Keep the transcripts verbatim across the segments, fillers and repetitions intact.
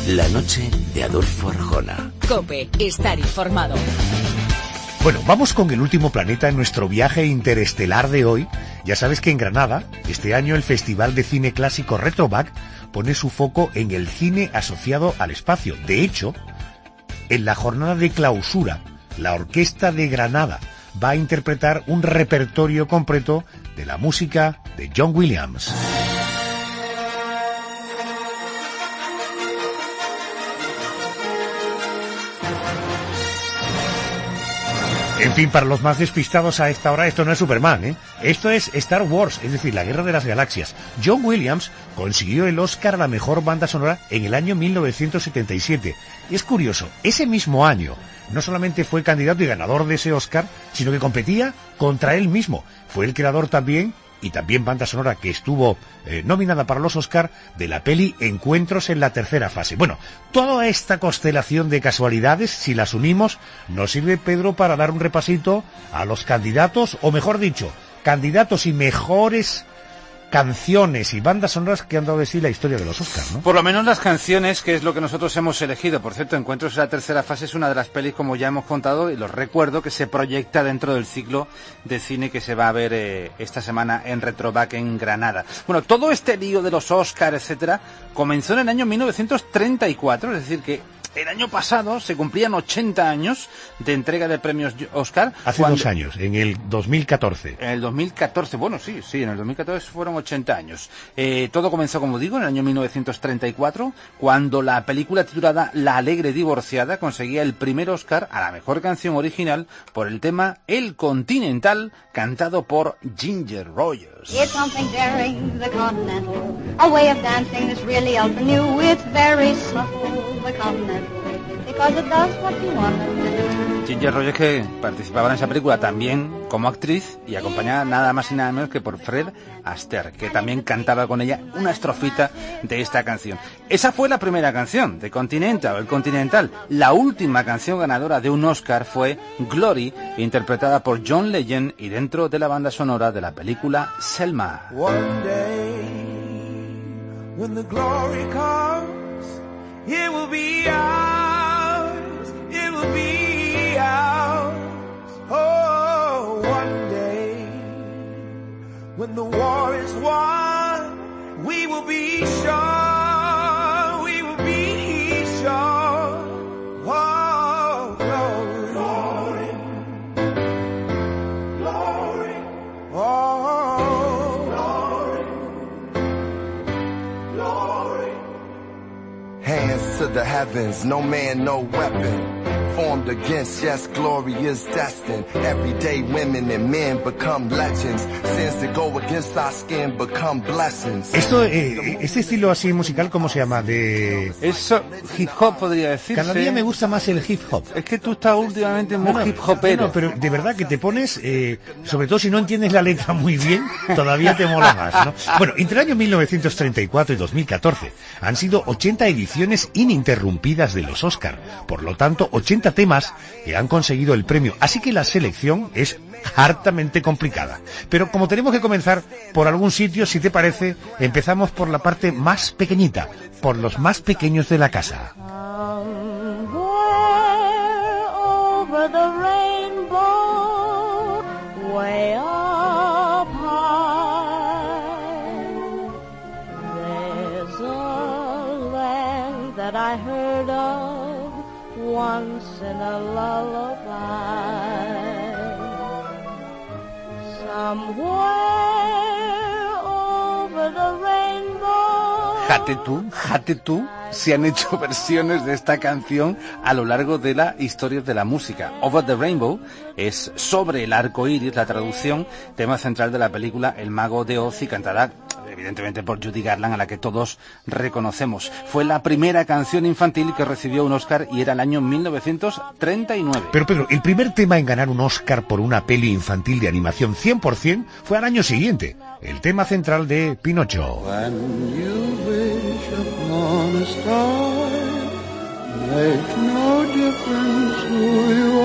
La noche de Adolfo Arjona. COPE, estar informado. Bueno, vamos con el último planeta en nuestro viaje interestelar de hoy. Ya sabes que en Granada, este año el Festival de Cine Clásico Retroback pone su foco en el cine asociado al espacio. De hecho, en la jornada de clausura, la Orquesta de Granada va a interpretar un repertorio completo de la música de John Williams. En fin, para los más despistados a esta hora, esto no es Superman, ¿eh? Esto es Star Wars, es decir, la Guerra de las Galaxias. John Williams consiguió el Oscar a la mejor banda sonora en el año mil novecientos setenta y siete. Y es curioso, ese mismo año no solamente fue candidato y ganador de ese Oscar, sino que competía contra él mismo. Fue el creador también, y también banda sonora que estuvo eh, nominada para los Oscar, de la peli Encuentros en la tercera fase. Bueno, toda esta constelación de casualidades, si las unimos, nos sirve, Pedro, para dar un repasito a los candidatos, o mejor dicho, candidatos y mejores canciones y bandas sonoras que han dado de sí la historia de los Oscars, ¿no? Por lo menos las canciones, que es lo que nosotros hemos elegido. Por cierto, Encuentros en la tercera fase es una de las pelis, como ya hemos contado, y los recuerdo, que se proyecta dentro del ciclo de cine que se va a ver eh, esta semana en Retroback en Granada. Bueno, todo este lío de los Oscars, etcétera, comenzó en el año mil novecientos treinta y cuatro, es decir que el año pasado se cumplían ochenta años de entrega de premios Oscar. Hace cuando, dos años, en el dos mil catorce. En el dos mil catorce, bueno, sí, sí, en el dos mil catorce fueron ochenta años. Eh, todo comenzó, como digo, en el año mil novecientos treinta y cuatro, cuando la película titulada La alegre divorciada conseguía el primer Oscar a la mejor canción original por el tema El Continental, cantado por Ginger Rogers. It's something daring, the Continental, a way of dancing that's really ultra new. It's very subtle, the Continental, because it does what you want it to do. Ginger Rogers, que participaba en esa película también como actriz y acompañada nada más y nada menos que por Fred Astaire, que también cantaba con ella una estrofita de esta canción. Esa fue la primera canción de Continental, el Continental. La última canción ganadora de un Oscar fue Glory, interpretada por John Legend y dentro de la banda sonora de la película Selma. One day, when the glory comes, it will be ours, it will be ours. Oh, one day, when the war is won, we will be sure, we will be sure. Oh, glory, glory, glory, oh, glory, glory. Hands to the heavens, no man, no weapon formed against, yes, glory is destined. Everyday women and men become legends. Sins that go against our skin become blessings. Esto, eh, este estilo así musical, ¿cómo se llama? De... Eso, hip hop podría decirse. Cada día me gusta más el hip hop. Es que tú estás últimamente muy no, no, hip hopero. No, pero de verdad que te pones, eh, sobre todo si no entiendes la letra muy bien, todavía te mola más, ¿no? Bueno, entre el año mil novecientos treinta y cuatro y dos mil catorce han sido ochenta ediciones ininterrumpidas de los Oscar. Por lo tanto, ochenta temas que han conseguido el premio, así que la selección es hartamente complicada. Pero como tenemos que comenzar por algún sitio, si te parece, empezamos por la parte más pequeñita, por los más pequeños de la casa. Over the rainbow, way up high, there's a land that I heard of once in a lullaby. Somewhere over the rainbow. Jate tú, jate tú, se han hecho versiones de esta canción a lo largo de la historia de la música. Over the Rainbow es sobre el arco iris, la traducción, tema central de la película El Mago de Oz, y cantada evidentemente por Judy Garland, a la que todos reconocemos. Fue la primera canción infantil que recibió un Oscar y era el año mil novecientos treinta y nueve. Pero Pedro, el primer tema en ganar un Oscar por una peli infantil de animación cien por ciento fue al año siguiente, el tema central de Pinocho. When you wish upon a star, makes no difference who you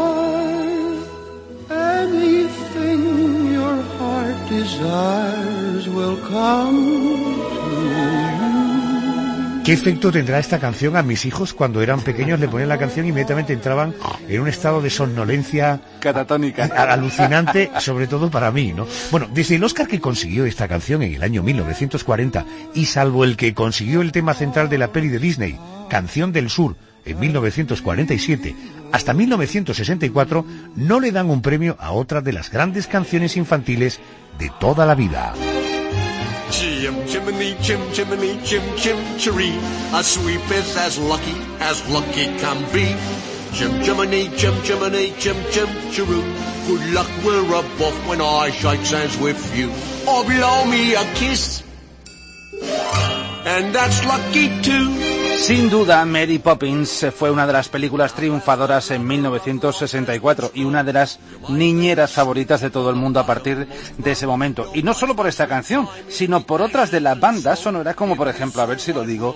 are, anything your heart desires will come to you. ¿Qué efecto tendrá esta canción a mis hijos cuando eran pequeños? Le ponían la canción y inmediatamente entraban en un estado de somnolencia catatónica, alucinante, sobre todo para mí, ¿no? Bueno, desde el Oscar que consiguió esta canción en el año mil novecientos cuarenta y salvo el que consiguió el tema central de la peli de Disney, Canción del Sur, en mil novecientos cuarenta y siete, hasta mil novecientos sesenta y cuatro, no le dan un premio a otra de las grandes canciones infantiles de toda la vida. Chim chimney, chim chimney, chim chim chiree. A sweep is as lucky as lucky can be. Chim chimney, chim chimney, chim chim chiroo. Good luck will rub off when I shake hands with you. Or blow me a kiss, and that's lucky too. Sin duda, Mary Poppins fue una de las películas triunfadoras en mil novecientos sesenta y cuatro y una de las niñeras favoritas de todo el mundo a partir de ese momento. Y no solo por esta canción, sino por otras de la banda sonora, como por ejemplo, a ver si lo digo,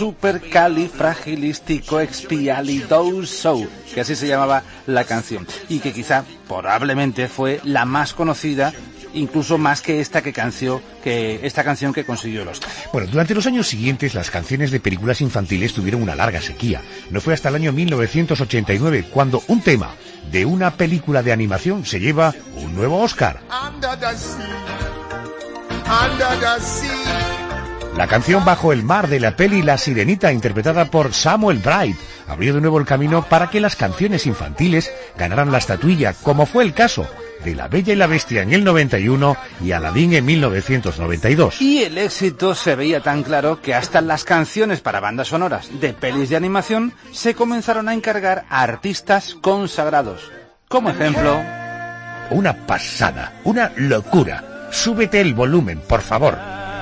Supercalifragilisticoexpialidocious, que así se llamaba la canción. Y que quizá, probablemente, fue la más conocida, incluso más que esta que canció, que esta canción que consiguió el Oscar. Bueno, durante los años siguientes las canciones de películas infantiles tuvieron una larga sequía. No fue hasta el año mil novecientos ochenta y nueve cuando un tema de una película de animación se lleva un nuevo Oscar. Under the sea, under the sea. La canción Bajo el mar de la peli La Sirenita, interpretada por Samuel Bright, abrió de nuevo el camino para que las canciones infantiles ganaran la estatuilla, como fue el caso de La Bella y la Bestia en el noventa y uno y Aladín en mil novecientos noventa y dos. Y el éxito se veía tan claro que hasta las canciones para bandas sonoras de pelis de animación se comenzaron a encargar a artistas consagrados. Como ejemplo... Una pasada, una locura. Súbete el volumen, por favor.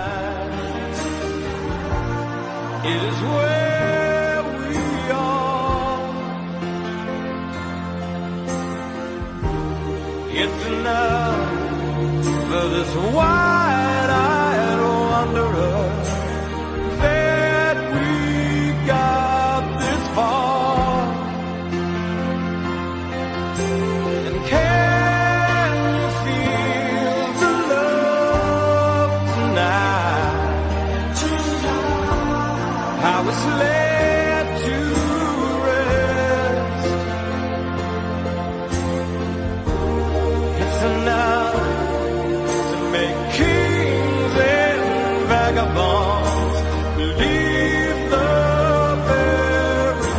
It's enough for this wide-eyed wanderer that we got this far. And can you feel the love tonight? How it's led to rest. It's enough to make kings and vagabonds believe the very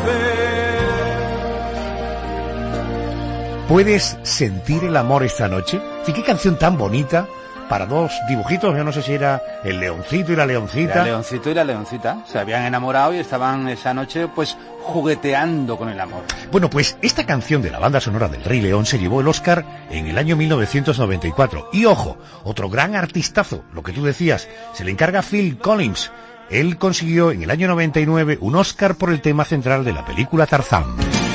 best. ¿Puedes sentir el amor esta noche? ¿Y qué canción tan bonita para dos dibujitos? Yo no sé si era el leoncito y la leoncita. El leoncito y la leoncita se habían enamorado y estaban esa noche pues jugueteando con el amor. Bueno, pues esta canción de la banda sonora del Rey León se llevó el Oscar en el año mil novecientos noventa y cuatro. Y ojo, otro gran artistazo, lo que tú decías, se le encarga a Phil Collins. Él consiguió en el año noventa y nueve un Oscar por el tema central de la película Tarzán.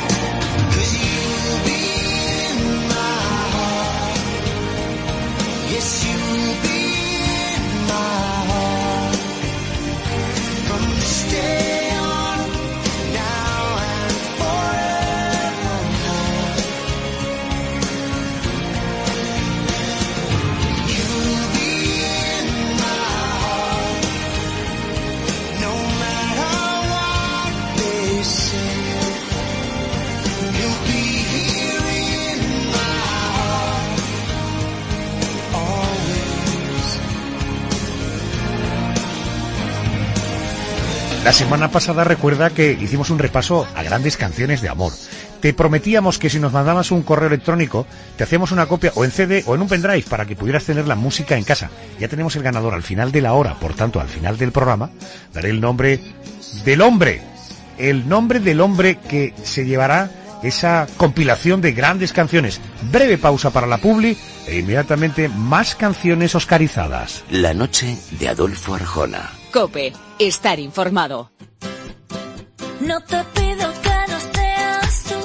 La semana pasada recuerda que hicimos un repaso a grandes canciones de amor. Te prometíamos que si nos mandabas un correo electrónico, te hacíamos una copia o en C D o en un pendrive para que pudieras tener la música en casa. Ya tenemos el ganador al final de la hora, por tanto, al final del programa, daré el nombre del hombre. El nombre del hombre que se llevará esa compilación de grandes canciones. Breve pausa para la publi e inmediatamente más canciones oscarizadas. La noche de Adolfo Arjona. COPE, estar informado. No te pido que no seas tú,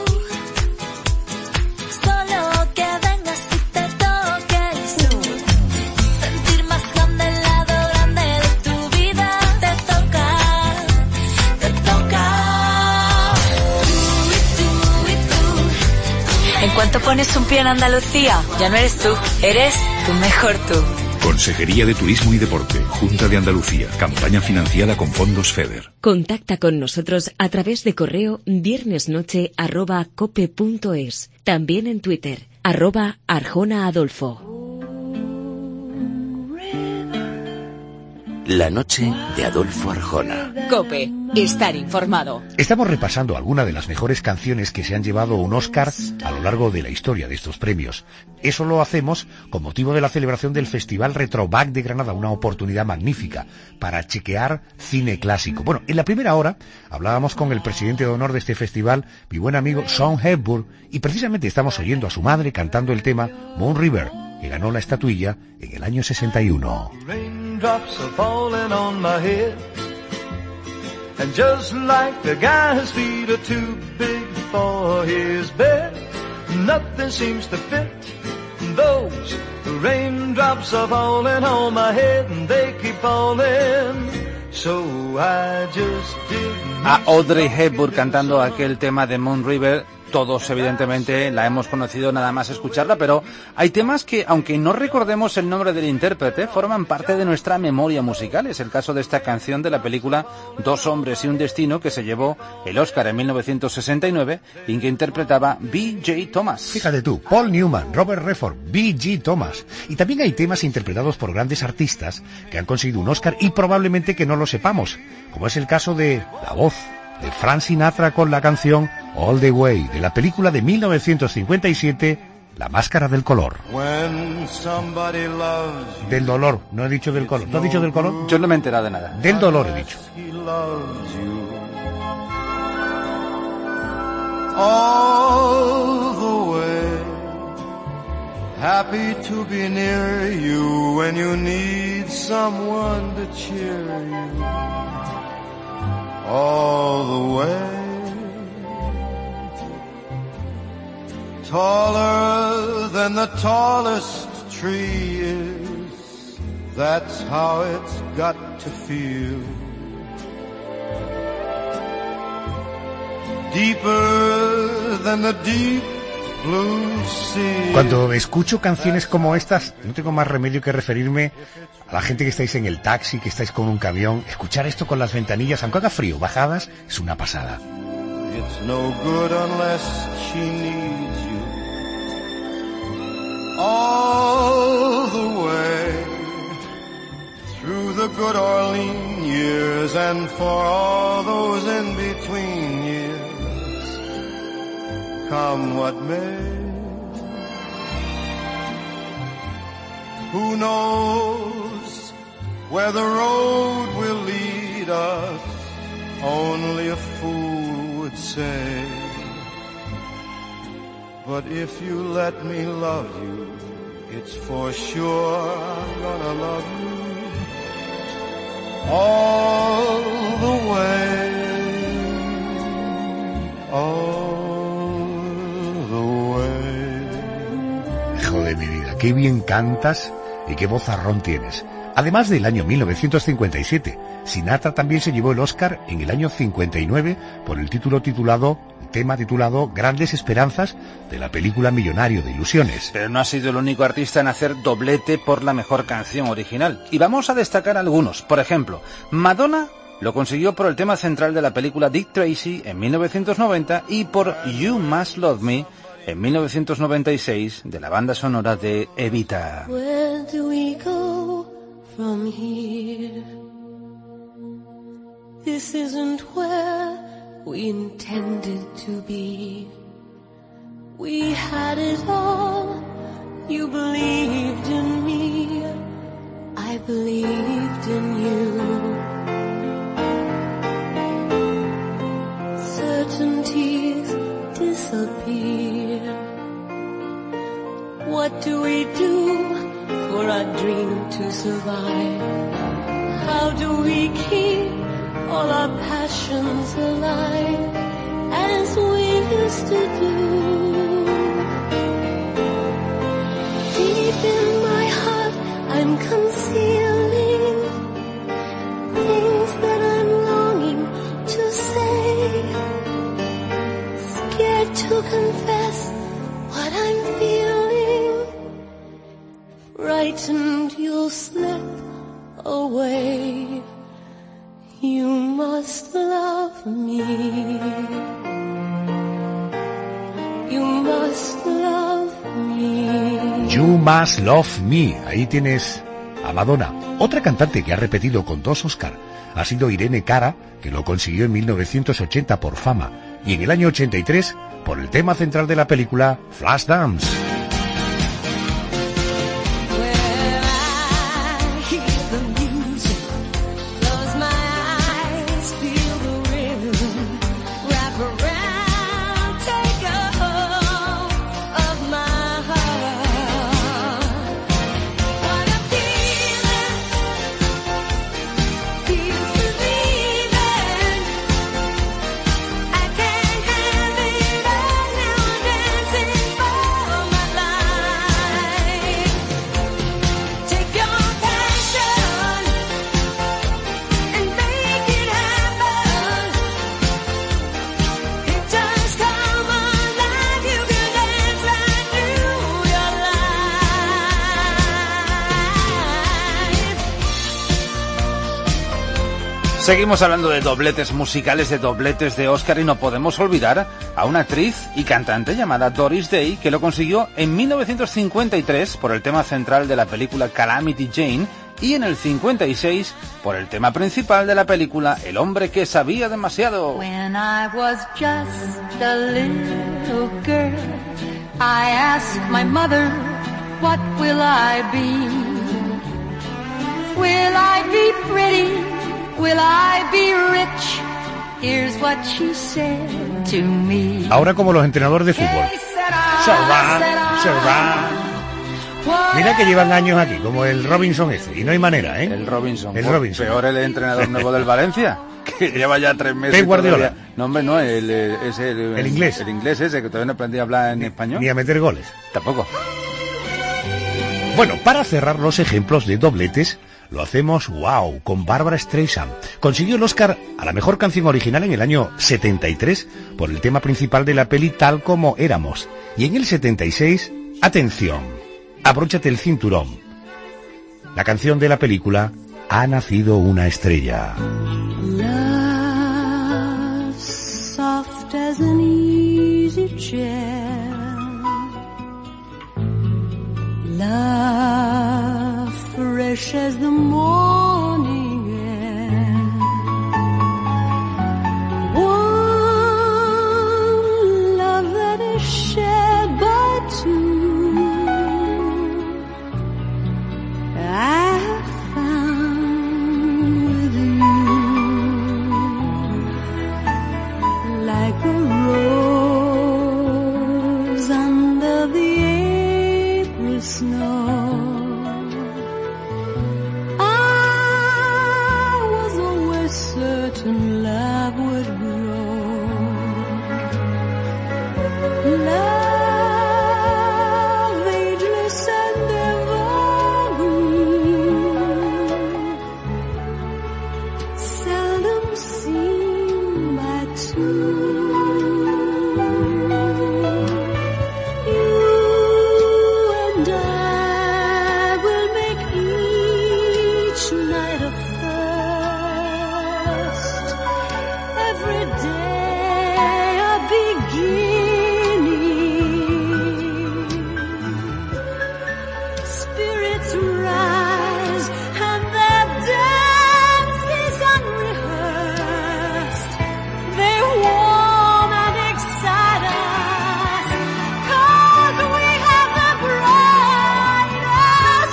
solo que vengas y te toques tú. Sentir más grande el lado grande de tu vida. Te toca, te toca. Tú y tú y tú. En cuanto pones un pie en Andalucía, ya no eres tú, eres tu mejor tú. Consejería de Turismo y Deporte, Junta de Andalucía, campaña financiada con fondos FEDER. Contacta con nosotros a través de correo viernesnoche arroba cope punto es. También en Twitter, arroba Arjona Adolfo. La noche de Adolfo Arjona. Cope, estar informado. Estamos repasando algunas de las mejores canciones que se han llevado un Oscar a lo largo de la historia de estos premios. Eso lo hacemos con motivo de la celebración del Festival Retroback de Granada, una oportunidad magnífica para chequear cine clásico. Bueno, en la primera hora hablábamos con el presidente de honor de este festival, mi buen amigo Sean Hepburn, y precisamente estamos oyendo a su madre cantando el tema Moon River, que ganó la estatuilla en el año sesenta y uno. Drops are falling on my head, and just like the guy's feet are too big for his bed, nothing seems to fit. Those raindrops are falling on my head, and they keep falling, so I just did. A Audrey Hepburn cantando aquel tema de Moon River. Todos, evidentemente, la hemos conocido nada más escucharla, pero hay temas que, aunque no recordemos el nombre del intérprete, forman parte de nuestra memoria musical. Es el caso de esta canción de la película Dos hombres y un destino, que se llevó el Oscar en mil novecientos sesenta y nueve y que interpretaba B J Thomas. Fíjate tú, Paul Newman, Robert Redford, B J Thomas. Y también hay temas interpretados por grandes artistas que han conseguido un Oscar y probablemente que no lo sepamos, como es el caso de la voz de Frank Sinatra con la canción All the Way, de la película de mil novecientos cincuenta y siete, La máscara del color. Del dolor, no he dicho del color. ¿No has dicho del color? Yo no me he enterado de nada. Del dolor he dicho. All the way, happy to be near you when you need someone to cheer you. All the way, taller than the tallest tree is, that's how it's got to feel. Deeper than the deep blue sea. Cuando escucho canciones como estas, no tengo más remedio que referirme a la gente que estáis en el taxi, que estáis con un camión. Escuchar esto con las ventanillas, aunque haga frío, bajadas, es una pasada. It's no good unless she needs you. All the way through the good or lean years, and for all those in between years, come what may. Who knows where the road will lead us? Only a fool would say. But if you let me love you, it's for sure I'm gonna love you all the way, all the way. Hijo de mi vida, qué bien cantas y qué vozarrón tienes. Además del año mil novecientos cincuenta y siete, Sinatra también se llevó el Oscar en el año cincuenta y nueve por el título titulado, tema titulado Grandes Esperanzas, de la película Millonario de Ilusiones. Pero no ha sido el único artista en hacer doblete por la mejor canción original. Y vamos a destacar algunos. Por ejemplo, Madonna lo consiguió por el tema central de la película Dick Tracy en mil novecientos noventa y por You Must Love Me en mil novecientos noventa y seis de la banda sonora de Evita. Where do we go from here? This isn't where we intended to be. We had it all. You believed in me. I believed in you. Certainties disappear. What do we do for our dream to survive? How do we keep all our passions alive as we used to do? Deep in my heart I'm concealing things that I'm longing to say, scared to confess what I'm feeling, frightened you'll must love me. You must love me. You Must Love Me. Ahí tienes a Madonna. Otra cantante que ha repetido con dos Oscar ha sido Irene Cara, que lo consiguió en mil novecientos ochenta por Fama, y en el año ochenta y tres por el tema central de la película Flashdance. Seguimos hablando de dobletes musicales, de dobletes de Oscar, y no podemos olvidar a una actriz y cantante llamada Doris Day, que lo consiguió en mil novecientos cincuenta y tres por el tema central de la película Calamity Jane, y en el cincuenta y seis por el tema principal de la película El hombre que sabía demasiado. When I was just a little girl, I asked my mother, what will I be? Will I be pretty? Will I be rich? Here's what she said to me. Ahora como los entrenadores de fútbol. Será, será. Mira que llevan años aquí, como el Robinson ese, y no hay manera, ¿eh? El Robinson. El Robinson. Peor el entrenador nuevo del Valencia, que lleva ya tres meses. Pep Guardiola. Todavía. No, hombre, no, el, el, es el, el, el inglés. El inglés ese, que todavía no aprendí a hablar en ni, español. Ni a meter goles. Tampoco. Bueno, para cerrar los ejemplos de dobletes, lo hacemos, wow, con Barbra Streisand. Consiguió el Oscar a la mejor canción original en el año setenta y tres por el tema principal de la peli Tal como éramos. Y en el setenta y seis, atención, abróchate el cinturón. La canción de la película Ha nacido una estrella. Love, soft as an easy chair. Love, fresh as the morning air. One love that is shared by two. I have found with you, like a rose under the April snow. Certain love would grow. Love, ageless and evergreen, seldom seen by two. You and I will make each night a every day a beginning. Spirits rise and their dance is unrehearsed. They warm and excite us, 'cause we have the brightest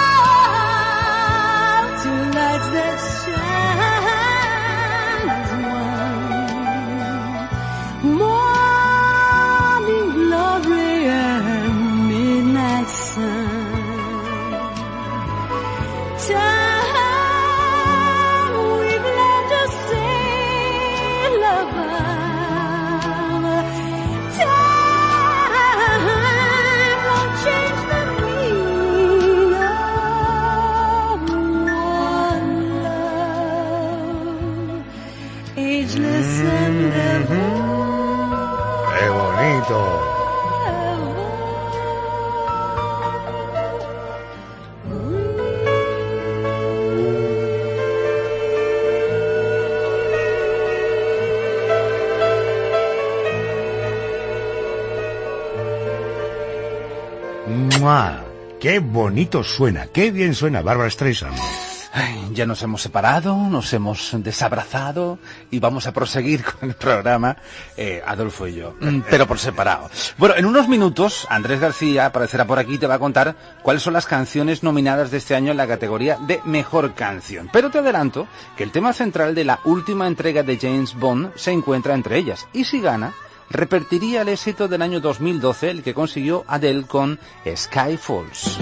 night, two lights that shine as one. Morning glory and midnight sun. Time we've learned to sail above. Time won't change the meaning of one love, ageless and ever. ¡Qué bonito! ¡Mua! ¡Qué bonito suena! ¡Qué bien suena Barbra Streisand! Ay, ya nos hemos separado, nos hemos desabrazado y vamos a proseguir con el programa, eh, Adolfo y yo, pero por separado. Bueno, en unos minutos Andrés García aparecerá por aquí y te va a contar cuáles son las canciones nominadas de este año en la categoría de Mejor Canción. Pero te adelanto que el tema central de la última entrega de James Bond se encuentra entre ellas, y si gana, repetiría el éxito del año dos mil doce, el que consiguió Adele con Sky Falls.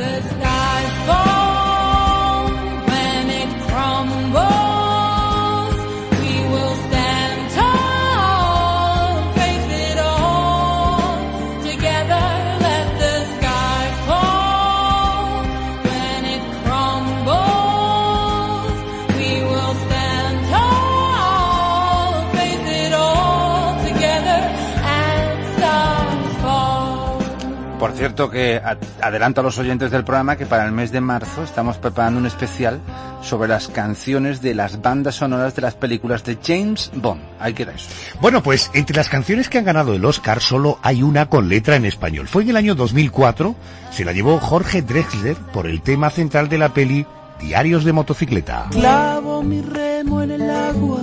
Por cierto que adelanto a los oyentes del programa que para el mes de marzo estamos preparando un especial sobre las canciones de las bandas sonoras de las películas de James Bond. Ahí queda eso. Bueno, pues entre las canciones que han ganado el Oscar solo hay una con letra en español. Fue en el año dos mil cuatro, se la llevó Jorge Drexler por el tema central de la peli Diarios de motocicleta. Clavo mi remo en el agua,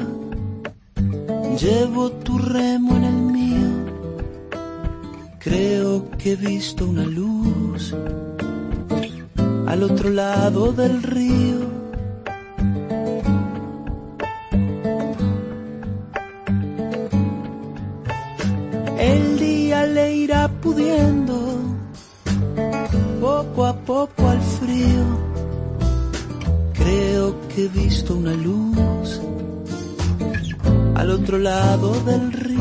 llevo tu remo en el mío. Creo que he visto una luz al otro lado del río. El día le irá pudiendo poco a poco al frío. Creo que he visto una luz al otro lado del río.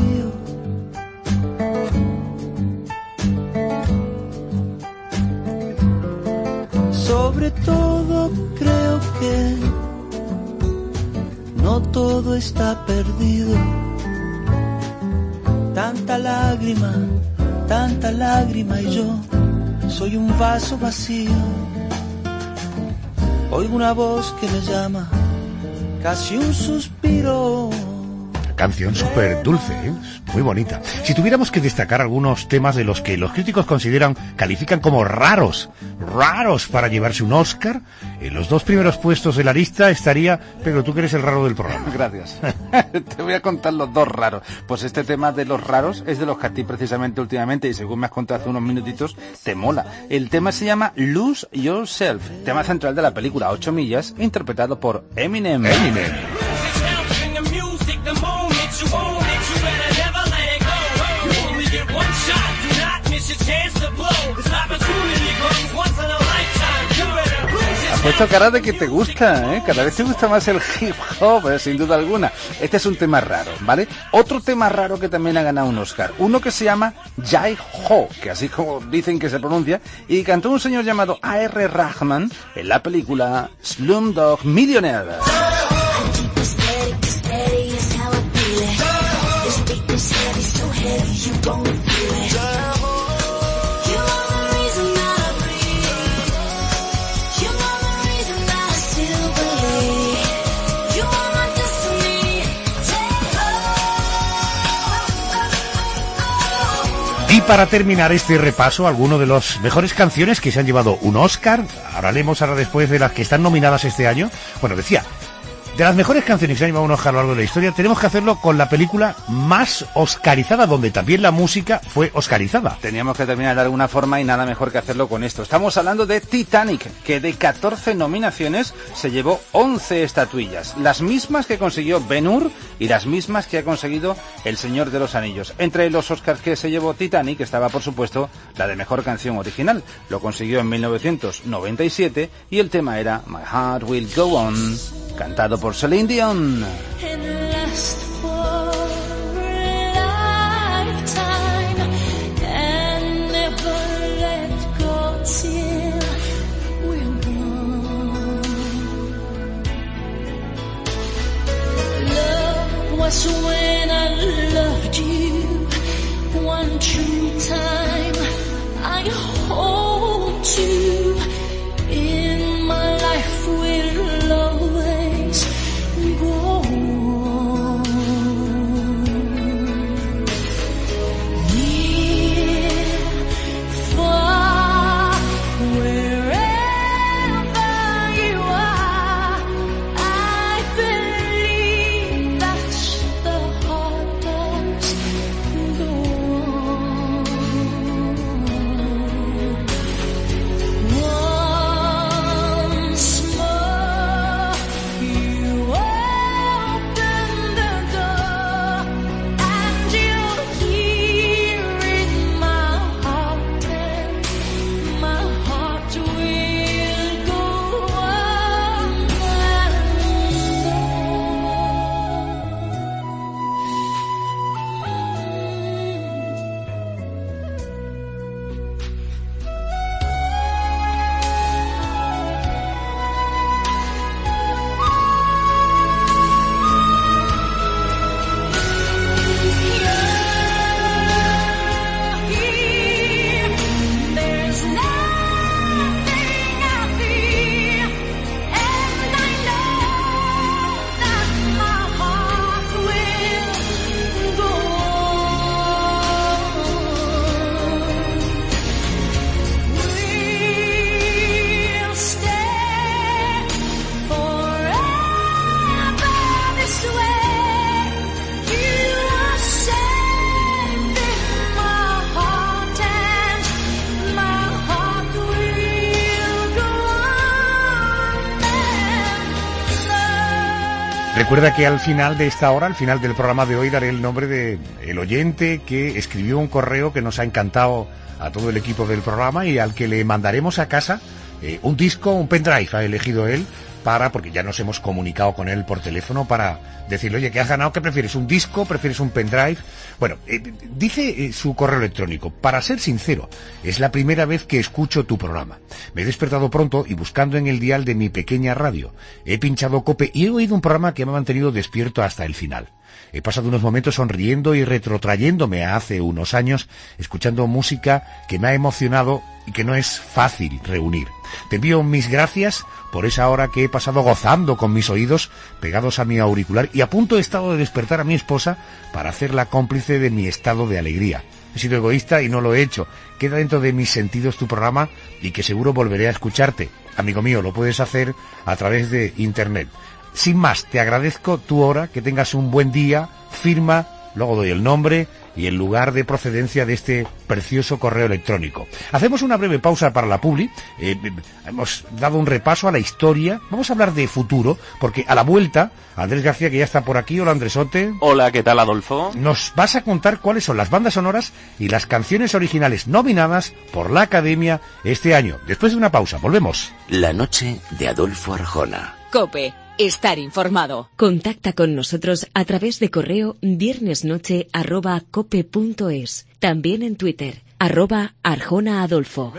Sobre todo creo que no todo está perdido. Tanta lágrima, tanta lágrima y yo soy un vaso vacío. Oigo una voz que me llama, casi un suspiro. Canción súper dulce, ¿eh? Muy bonita. Si tuviéramos que destacar algunos temas de los que los críticos consideran, califican como raros, raros para llevarse un Oscar, en los dos primeros puestos de la lista estaría, pero tú que eres el raro del programa. Gracias. Te voy a contar los dos raros. Pues este tema de los raros es de los que a ti precisamente últimamente, y según me has contado hace unos minutitos, te mola. El tema se llama Lose Yourself, tema central de la película Ocho Millas, interpretado por Eminem. Eminem. Has puesto cara de que te gusta, ¿eh? Cada vez te gusta más el hip hop, ¿eh? Sin duda alguna. Este es un tema raro, ¿vale? Otro tema raro que también ha ganado un Oscar. Uno que se llama Jai Ho, que así como dicen que se pronuncia, y cantó un señor llamado A R Rahman en la película Slumdog Millionaire. Y para terminar este repaso, algunos de las mejores canciones que se han llevado un Oscar. Ahora leemos ahora después de las que están nominadas este año. Bueno, decía, de las mejores canciones que se han llevado un Oscar a lo largo de la historia, tenemos que hacerlo con la película más oscarizada, donde también la música fue oscarizada. Teníamos que terminar de alguna forma y nada mejor que hacerlo con esto. Estamos hablando de Titanic, que de catorce nominaciones se llevó once estatuillas, las mismas que consiguió Ben-Hur y las mismas que ha conseguido El Señor de los Anillos. Entre los Oscars que se llevó Titanic estaba, por supuesto, la de mejor canción original. Lo consiguió en mil novecientos noventa y siete y el tema era My Heart Will Go On, cantado por Celine Dion. Was when I loved you one true time. I hold you in my life will always go on. Near, far Recuerda que al final de esta hora, al final del programa de hoy, daré el nombre de el oyente que escribió un correo que nos ha encantado a todo el equipo del programa y al que le mandaremos a casa eh, un disco, un pendrive, ha elegido él, para, porque ya nos hemos comunicado con él por teléfono para decirle, oye, ¿qué has ganado? ¿Qué prefieres? ¿Un disco? ¿Prefieres un pendrive? Bueno, eh, dice eh, su correo electrónico, para ser sincero, es la primera vez que escucho tu programa. Me he despertado pronto y buscando en el dial de mi pequeña radio, he pinchado Cope y he oído un programa que me ha mantenido despierto hasta el final. He pasado unos momentos sonriendo y retrotrayéndome a hace unos años, escuchando música que me ha emocionado y que no es fácil reunir. Te envío mis gracias por esa hora que he pasado gozando con mis oídos pegados a mi auricular y a punto he estado de despertar a mi esposa para hacerla cómplice de mi estado de alegría. He sido egoísta y no lo he hecho. Queda dentro de mis sentidos tu programa y que seguro volveré a escucharte. Amigo mío, lo puedes hacer a través de internet. Sin más, te agradezco tu hora, que tengas un buen día, firma, luego doy el nombre y el lugar de procedencia de este precioso correo electrónico. Hacemos una breve pausa para la publi, eh, hemos dado un repaso a la historia, vamos a hablar de futuro, porque a la vuelta, Andrés García, que ya está por aquí, hola Andresote. Hola, ¿qué tal, Adolfo? Nos vas a contar cuáles son las bandas sonoras y las canciones originales nominadas por la Academia este año. Después de una pausa, volvemos. La noche de Adolfo Arjona. COPE. Estar informado. Contacta con nosotros a través de correo viernesnoche arroba cope punto es. También en Twitter, arroba Arjona Adolfo.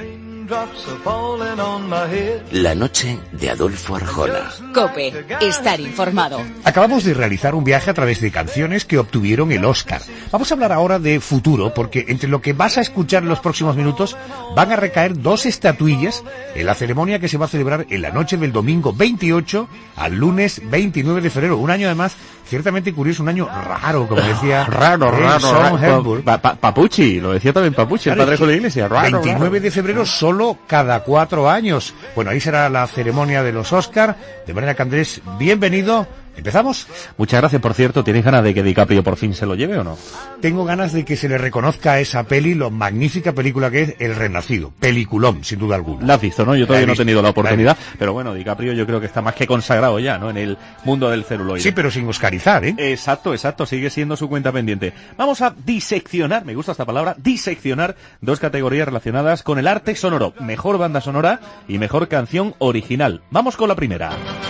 La noche de Adolfo Arjona. COPE. Estar informado. Acabamos de realizar un viaje a través de canciones que obtuvieron el Oscar. Vamos a hablar ahora de futuro, porque entre lo que vas a escuchar en los próximos minutos van a recaer dos estatuillas en la ceremonia que se va a celebrar en la noche del domingo veintiocho al lunes veintinueve de febrero. Un año además ciertamente curioso, un año raro, como decía raro, raro, Son raro. Pa, pa, Papucci, lo decía también Papucci, claro, el padre de la Iglesia. Raro, veintinueve raro. de febrero solo cada cuatro años. Bueno, ahí será la ceremonia de los Oscar, de manera que Andrés, bienvenido. ¿Empezamos? Muchas gracias, por cierto. ¿Tienes ganas de que DiCaprio por fin se lo lleve o no? Tengo ganas de que se le reconozca a esa peli, lo magnífica película que es El Renacido. Peliculón, sin duda alguna. La has visto, ¿no? Yo todavía La no he visto. tenido la oportunidad, pero bueno, DiCaprio yo creo que está más que consagrado ya, ¿no? En el mundo del celuloide. Sí, pero sin oscarizar, ¿eh? Exacto, exacto, sigue siendo su cuenta pendiente. Vamos a diseccionar, me gusta esta palabra, diseccionar dos categorías relacionadas con el arte sonoro. Mejor banda sonora y mejor canción original. Vamos con la primera.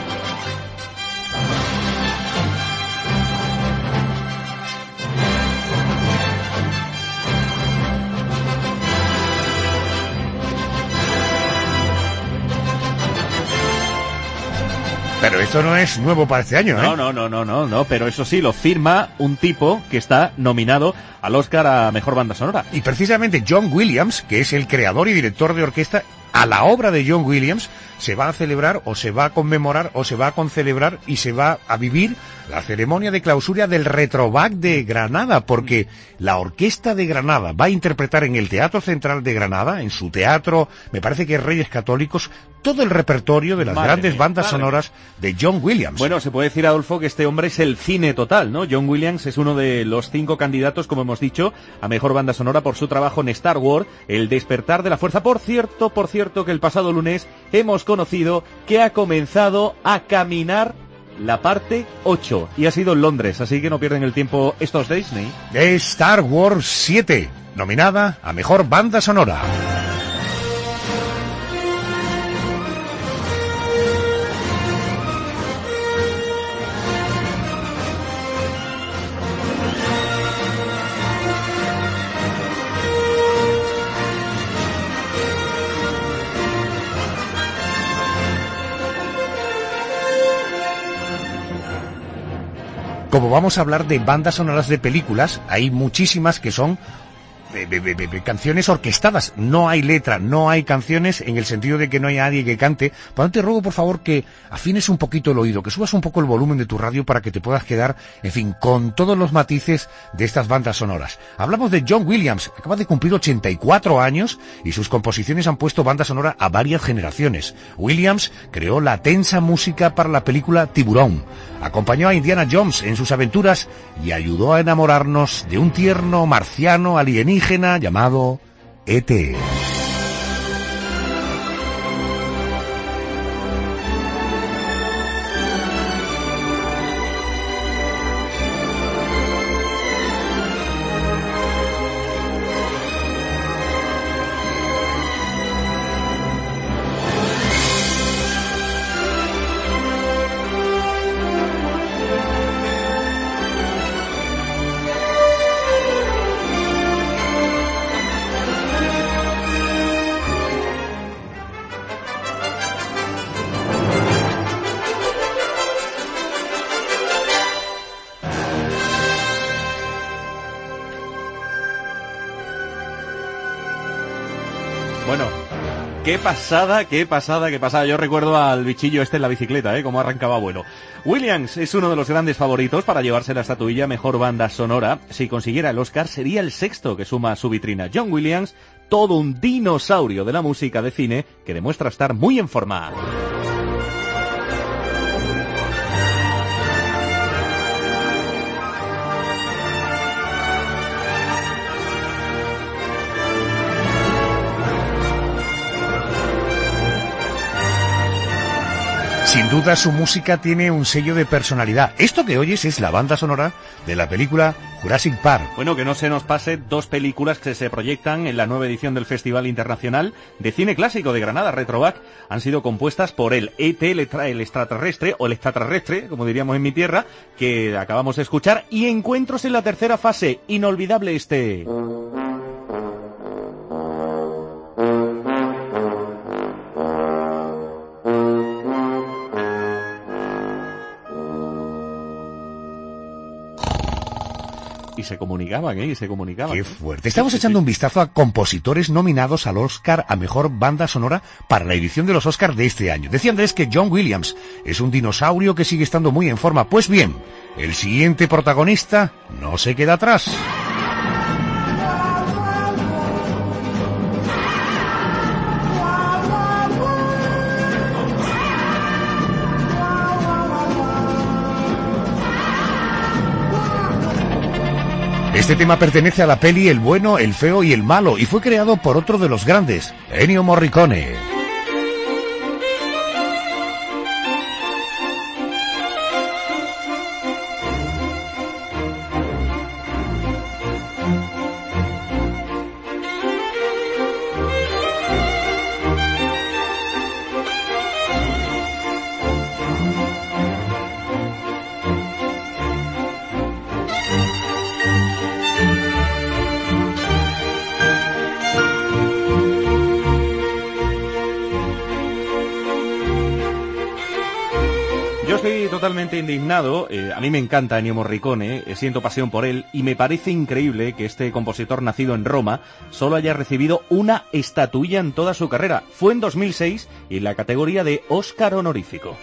Pero esto no es nuevo para este año, ¿eh? No, no, no, no, no, no, pero eso sí, lo firma un tipo que está nominado al Oscar a Mejor Banda Sonora. Y precisamente John Williams, que es el creador y director de orquesta, a la obra de John Williams se va a celebrar o se va a conmemorar o se va a concelebrar y se va a vivir la ceremonia de clausura del Retrobac de Granada, porque la Orquesta de Granada va a interpretar en el Teatro Central de Granada, en su teatro, me parece que Reyes Católicos, todo el repertorio de las Madre grandes mía, bandas madre sonoras de John Williams. Bueno, se puede decir, Adolfo, que este hombre es el cine total, ¿no? John Williams es uno de los cinco candidatos, como hemos dicho, a Mejor Banda Sonora por su trabajo en Star Wars, El Despertar de la Fuerza. Por cierto, por cierto, que el pasado lunes hemos conocido que ha comenzado a caminar la parte ocho y ha sido en Londres, así que no pierden el tiempo estos Disney. De Star Wars siete, nominada a Mejor Banda Sonora. Como vamos a hablar de bandas sonoras de películas, hay muchísimas que son de, de, de, de canciones orquestadas. No hay letra, no hay canciones en el sentido de que no hay nadie que cante. Por tanto, te ruego, por favor, que afines un poquito el oído, que subas un poco el volumen de tu radio para que te puedas quedar, en fin, con todos los matices de estas bandas sonoras. Hablamos de John Williams, que acaba de cumplir ochenta y cuatro años y sus composiciones han puesto banda sonora a varias generaciones. Williams creó la tensa música para la película Tiburón. Acompañó a Indiana Jones en sus aventuras y ayudó a enamorarnos de un tierno marciano alienígena llamado E T Bueno, qué pasada, qué pasada, qué pasada. Yo recuerdo al bichillo este en la bicicleta, ¿eh? Cómo arrancaba vuelo. Williams es uno de los grandes favoritos para llevarse la estatuilla Mejor Banda Sonora. Si consiguiera el Oscar, sería el sexto que suma a su vitrina. John Williams, todo un dinosaurio de la música de cine que demuestra estar muy en forma. Sin duda su música tiene un sello de personalidad. Esto que oyes es la banda sonora de la película Jurassic Park. Bueno, que no se nos pase dos películas que se proyectan en la nueva edición del Festival Internacional de Cine Clásico de Granada, Retrovac. Han sido compuestas por el E T, el, extra, el extraterrestre, o el extraterrestre, como diríamos en mi tierra, que acabamos de escuchar, y Encuentros en la tercera fase. Inolvidable este... Y se comunicaban, ¿eh? Y se comunicaban. ¡Qué fuerte! Estamos sí, echando sí, sí. un vistazo a compositores nominados al Oscar a Mejor Banda Sonora para la edición de los Oscars de este año. Decía Andrés que John Williams es un dinosaurio que sigue estando muy en forma. Pues bien, el siguiente protagonista no se queda atrás. Este tema pertenece a la peli El bueno, el feo y el malo y fue creado por otro de los grandes, Ennio Morricone. Totalmente indignado, eh, a mí me encanta Ennio Morricone, eh, siento pasión por él y me parece increíble que este compositor nacido en Roma solo haya recibido una estatuilla en toda su carrera. Fue en dos mil seis y en la categoría de Oscar honorífico.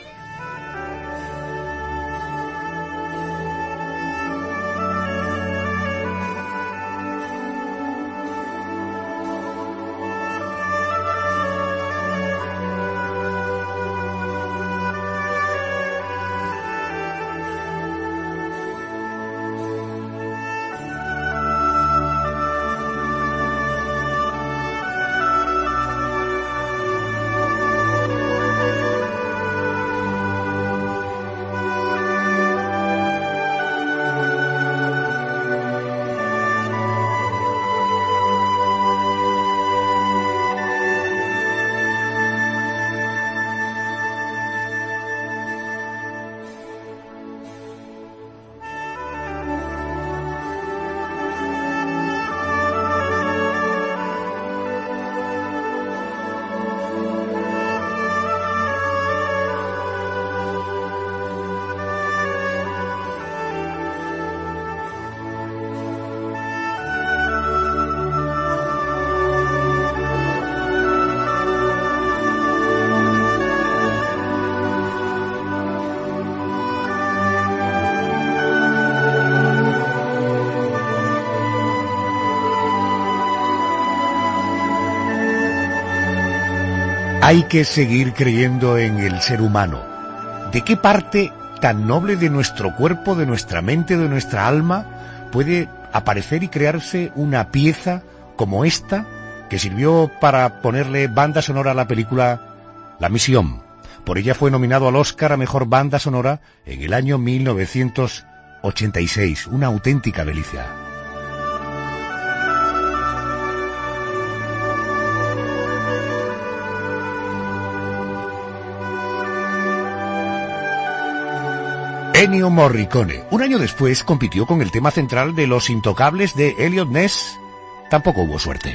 Hay que seguir creyendo en el ser humano. ¿De qué parte tan noble de nuestro cuerpo, de nuestra mente, de nuestra alma puede aparecer y crearse una pieza como esta que sirvió para ponerle banda sonora a la película La Misión? Por ella fue nominado al Oscar a Mejor Banda Sonora en el año mil novecientos ochenta y seis. Una auténtica delicia. Ennio Morricone. Un año después compitió con el tema central de Los Intocables de Elliot Ness. Tampoco hubo suerte.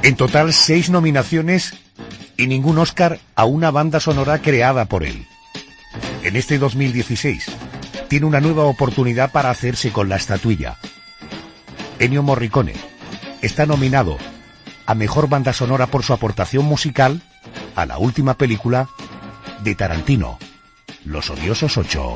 En total, seis nominaciones y ningún Oscar a una banda sonora creada por él. En este dos mil dieciséis tiene una nueva oportunidad para hacerse con la estatuilla. Ennio Morricone está nominado a Mejor Banda Sonora por su aportación musical a la última película de Tarantino, Los Odiosos ocho.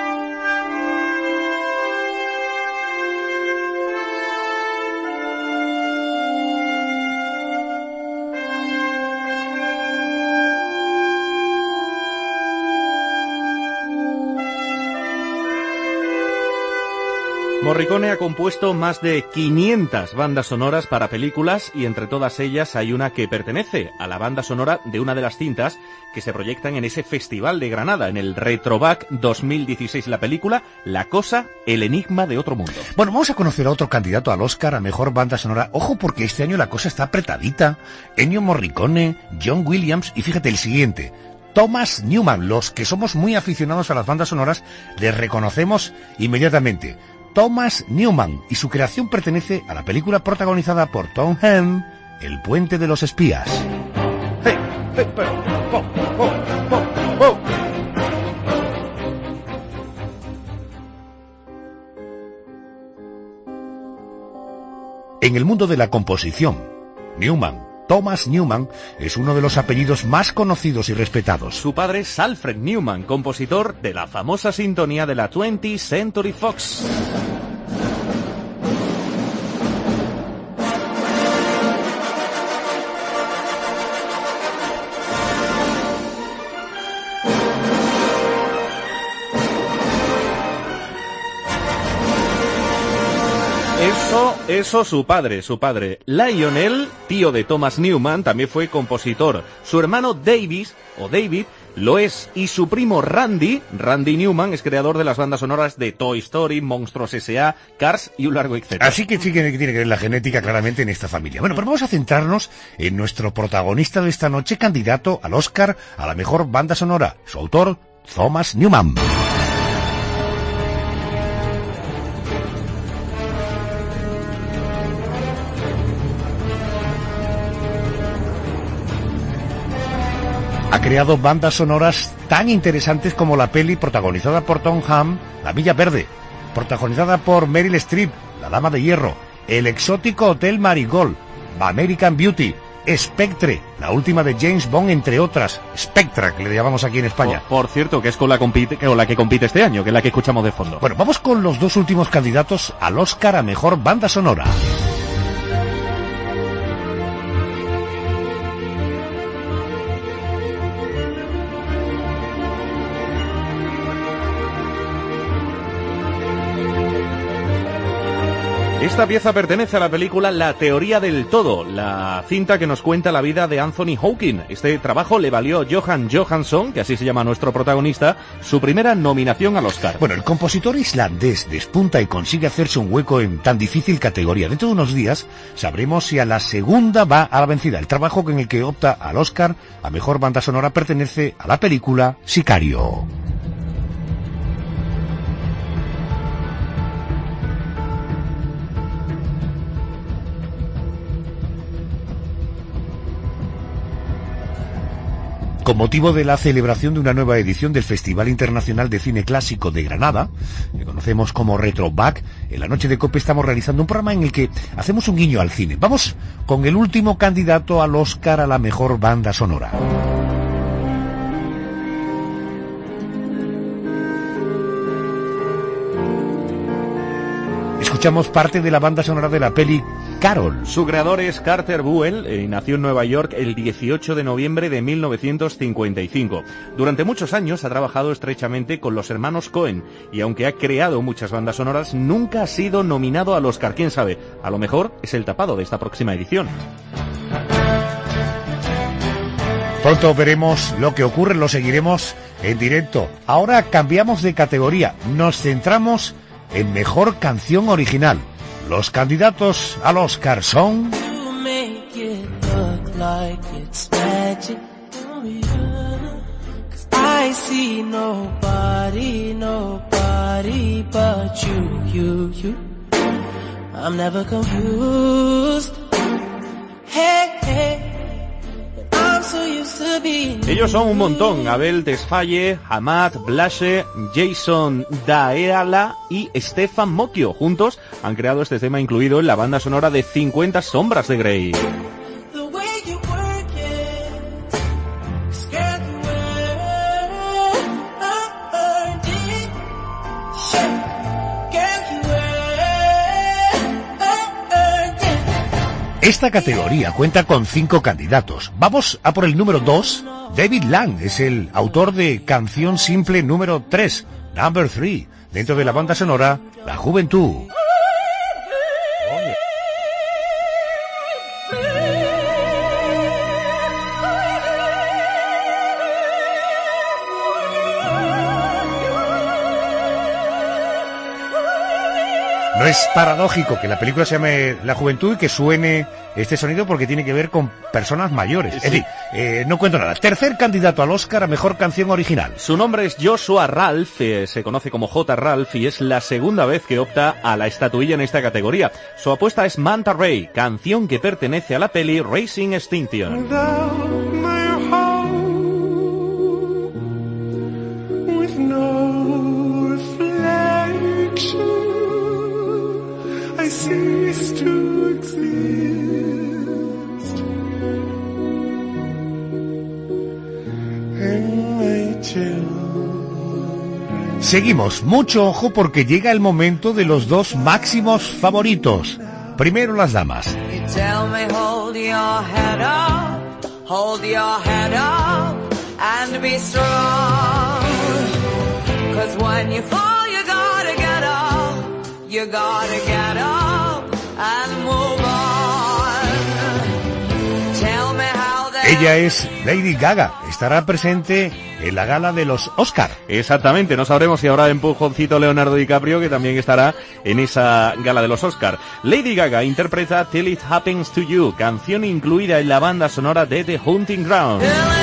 Morricone ha compuesto más de quinientas bandas sonoras para películas y entre todas ellas hay una que pertenece a la banda sonora de una de las cintas que se proyectan en ese Festival de Granada, en el Retrobac dos mil dieciséis, la película La Cosa, el enigma de otro mundo. Bueno, vamos a conocer a otro candidato al Oscar a Mejor Banda Sonora. Ojo, porque este año la cosa está apretadita. Ennio Morricone, John Williams y fíjate el siguiente, Thomas Newman. Los que somos muy aficionados a las bandas sonoras les reconocemos inmediatamente. Thomas Newman, y su creación pertenece a la película protagonizada por Tom Hanks, El Puente de los Espías. Hey, hey, pero, oh, oh, oh, oh. En el mundo de la composición, Newman, Thomas Newman, es uno de los apellidos más conocidos y respetados. Su padre es Alfred Newman, compositor de la famosa sintonía de la twentieth Century Fox. Eso, eso su padre, su padre. Lionel, tío de Thomas Newman, también fue compositor. Su hermano Davis, o David, lo es. Y su primo Randy, Randy Newman, es creador de las bandas sonoras de Toy Story, Monstruos S A, Cars y un largo etcétera. Así que sí que tiene que ver la genética claramente en esta familia. Bueno, pero vamos a centrarnos en nuestro protagonista de esta noche, candidato al Oscar a la mejor banda sonora. Su autor, Thomas Newman. Ha creado bandas sonoras tan interesantes como la peli protagonizada por Tom Hanks, La Milla Verde, protagonizada por Meryl Streep, La Dama de Hierro, el exótico Hotel Marigold, American Beauty, Spectre, la última de James Bond, entre otras, Spectra, que le llamamos aquí en España. Por, por cierto, que es con la, compite, con la que compite este año, que es la que escuchamos de fondo. Bueno, vamos con los dos últimos candidatos al Oscar a Mejor Banda Sonora. Esta pieza pertenece a la película La Teoría del Todo, la cinta que nos cuenta la vida de Anthony Hawking. Este trabajo le valió a Johan Johansson, que así se llama nuestro protagonista, su primera nominación al Oscar. Bueno, el compositor islandés despunta y consigue hacerse un hueco en tan difícil categoría. Dentro de unos días sabremos si a la segunda va a la vencida. El trabajo con el que opta al Oscar a Mejor Banda Sonora pertenece a la película Sicario. Con motivo de la celebración de una nueva edición del Festival Internacional de Cine Clásico de Granada, que conocemos como Retrobac, en la noche de COPE estamos realizando un programa en el que hacemos un guiño al cine. Vamos con el último candidato al Oscar a la mejor banda sonora. Escuchamos parte de la banda sonora de la peli Carol. Su creador es Carter Buell y nació en Nueva York el dieciocho de noviembre de mil novecientos cincuenta y cinco. Durante muchos años ha trabajado estrechamente con los hermanos Coen y aunque ha creado muchas bandas sonoras, nunca ha sido nominado al Oscar. ¿Quién sabe? A lo mejor es el tapado de esta próxima edición. Pronto veremos lo que ocurre, lo seguiremos en directo. Ahora cambiamos de categoría, nos centramos en Mejor Canción Original. Los candidatos al Oscar son... I see nobody, nobody but you, you, you. I'm never confused. Hey. Ellos son un montón: Abel Tesfaye, Hamad Blashe, Jason Daeala y Stefan Mocchio. Juntos han creado este tema incluido en la banda sonora de cincuenta sombras de Grey. Esta categoría cuenta con cinco candidatos. Vamos a por el número dos. David Lang es el autor de Canción Simple número tres, Number three, dentro de la banda sonora La Juventud. No es paradójico que la película se llame La Juventud y que suene este sonido porque tiene que ver con personas mayores. Sí. Es decir, eh, no cuento nada. Tercer candidato al Oscar a Mejor Canción Original. Su nombre es Joshua Ralph, eh, se conoce como J. Ralph y es la segunda vez que opta a la estatuilla en esta categoría. Su apuesta es Manta Ray, canción que pertenece a la peli Racing Extinction. Seguimos, mucho ojo porque llega el momento de los dos máximos favoritos. Primero las damas. Ella es Lady Gaga, estará presente en la gala de los Oscar. Exactamente, no sabremos si habrá empujoncito Leonardo DiCaprio, que también estará en esa gala de los Oscar. Lady Gaga interpreta Till It Happens to You, canción incluida en la banda sonora de The Hunting Ground.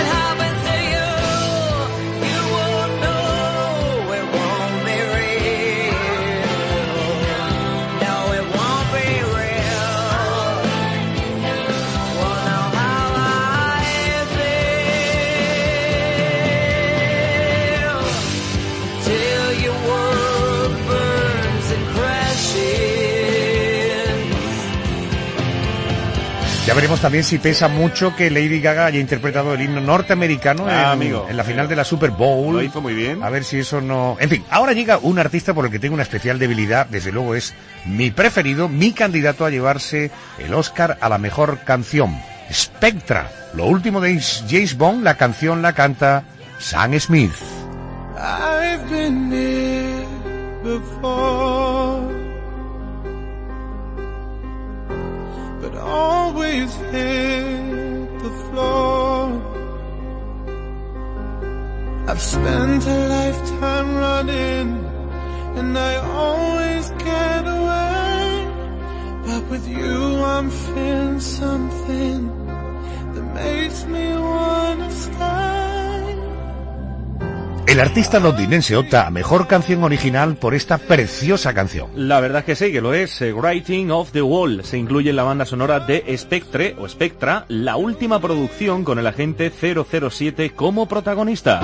Ya veremos también si pesa mucho que Lady Gaga haya interpretado el himno norteamericano ah, en, amigo. en la final de la Super Bowl. Lo hizo muy bien. A ver si eso no... En fin, ahora llega un artista por el que tengo una especial debilidad. Desde luego es mi preferido, mi candidato a llevarse el Oscar a la mejor canción. Spectra. Lo último de James Bond, la canción la canta Sam Smith. I've been here before, but always hit the floor. I've spent a lifetime running, and I always get away. But with you I'm feeling something that makes me wanna stay. El artista londinense opta a mejor canción original por esta preciosa canción. La verdad es que sí, que lo es. Writing of the Wall se incluye en la banda sonora de Spectre o Spectra, la última producción con el agente cero cero siete como protagonista.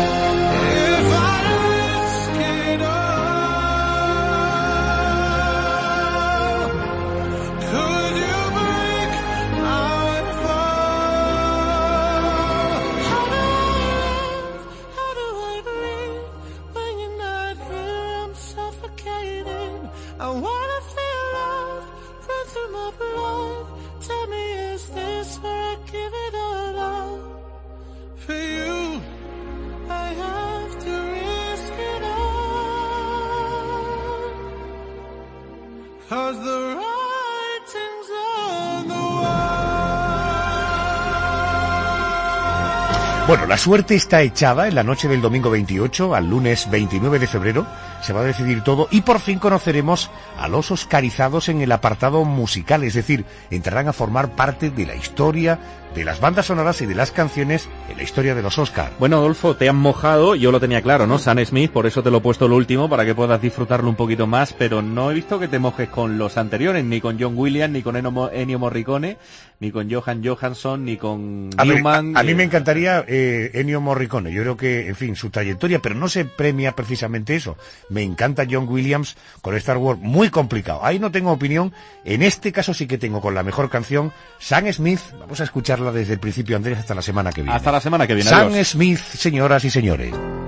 Bueno, la suerte está echada en la noche del domingo veintiocho al lunes veintinueve de febrero. Se va a decidir todo y por fin conoceremos a los oscarizados en el apartado musical, es decir, entrarán a formar parte de la historia de las bandas sonoras y de las canciones en la historia de los Oscar. Bueno, Adolfo, te han mojado, yo lo tenía claro, ¿no? Sam Smith, por eso te lo he puesto lo último, para que puedas disfrutarlo un poquito más, pero no he visto que te mojes con los anteriores, ni con John Williams, ni con Ennio, Ennio Morricone, ni con Johan Johansson, ni con a Newman. Ver, a, a mí me encantaría eh, Ennio Morricone, yo creo que, en fin, su trayectoria, pero no se premia precisamente eso. Me encanta John Williams con Star Wars, muy complicado. Ahí no tengo opinión, en este caso sí que tengo con la mejor canción, Sam Smith. Vamos a escucharla desde el principio, Andrés, hasta la semana que viene. Hasta la semana que viene. Sam Adiós. Smith, señoras y señores.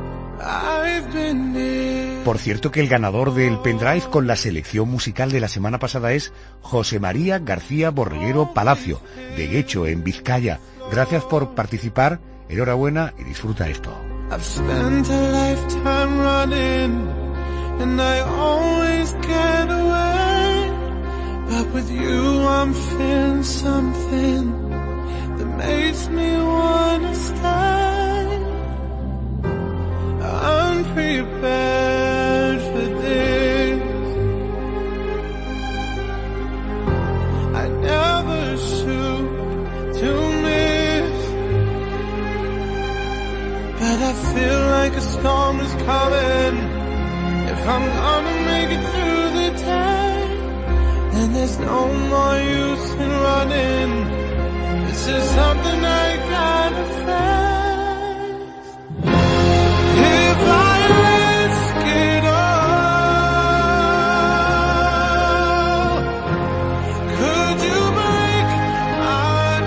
Por cierto que el ganador del pendrive con la selección musical de la semana pasada es José María García Borreguero Palacio, de Guecho, en Vizcaya. Gracias por participar, enhorabuena y disfruta esto. I've spent a lifetime running, and I always get away. But with you I'm feeling something that makes me wanna stay. I'm prepared for this. I never shoot to miss, but I feel like a storm is coming. If I'm gonna make it through the day, then there's no more use in running. This is something I gotta face. If I risk it all, could you break my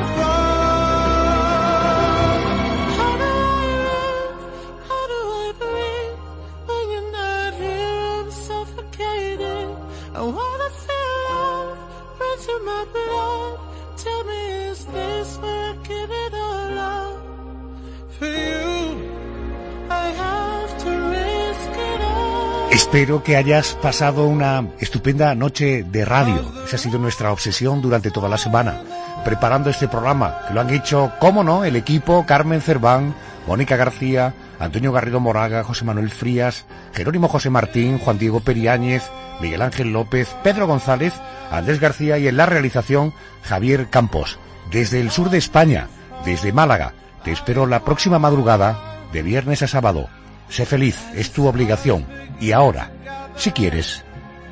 fall? How do I live? How do I breathe when you're not here? I'm suffocating. I wanna feel love run through my blood. Tell me, is this where I give it all up? For you, I have to risk it all. Espero que hayas pasado una estupenda noche de radio. Esa ha sido nuestra obsesión durante toda la semana, preparando este programa, que lo han hecho, cómo no, el equipo: Carmen Cerván, Mónica García, Antonio Garrido Moraga, José Manuel Frías, Jerónimo José Martín, Juan Diego Periáñez, Miguel Ángel López, Pedro González, Andrés García y en la realización Javier Campos. Desde el sur de España, desde Málaga, te espero la próxima madrugada, de viernes a sábado. Sé feliz, es tu obligación. Y ahora, si quieres,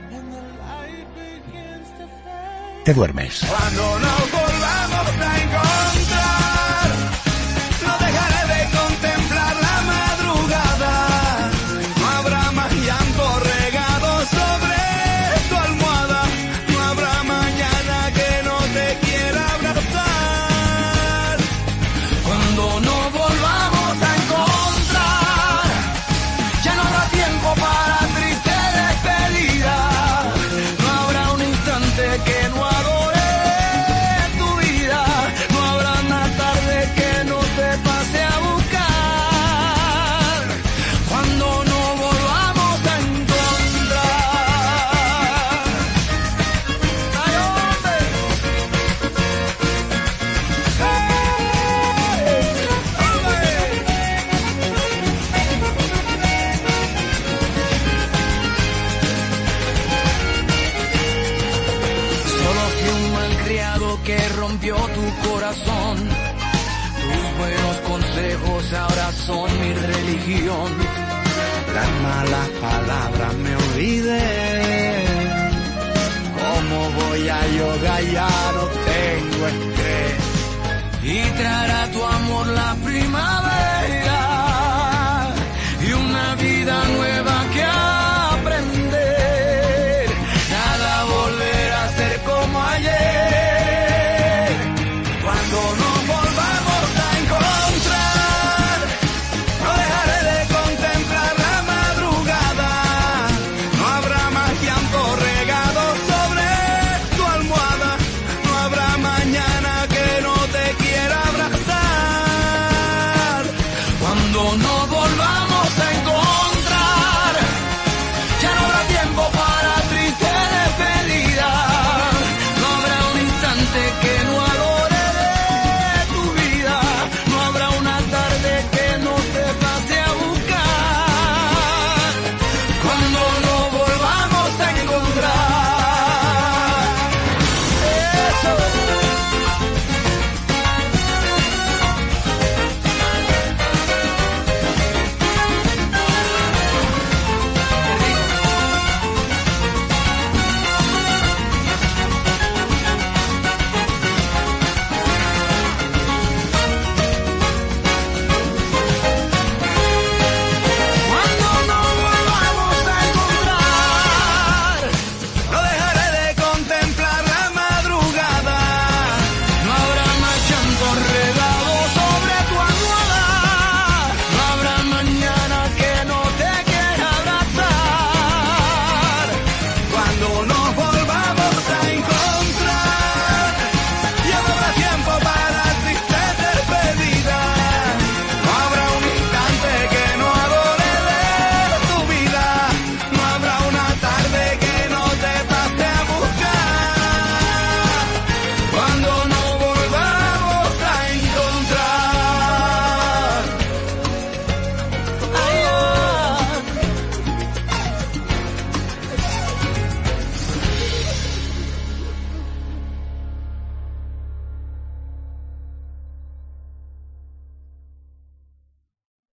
te duermes. Cuando nos volvamos a encontrar, no dejaré de contemplar la madrugada. No habrá más llanto regado sobre tu almohada. No habrá mañana que no te quiera abrazar. Cuando nos volvamos a encontrar, ya no habrá tiempo para triste despedida. No habrá un instante que no adore tu vida. No habrá una tarde que no te pase a buscar. Cuando nos volvamos a encontrar. Ay, hombre. Solo fui un malcriado que rompió tu corazón. Tus buenos consejos ahora son mi religión. Las malas palabras me olvidé. ¿Cómo voy a yoga? Ya no tengo estrés. Y traerá tu amor la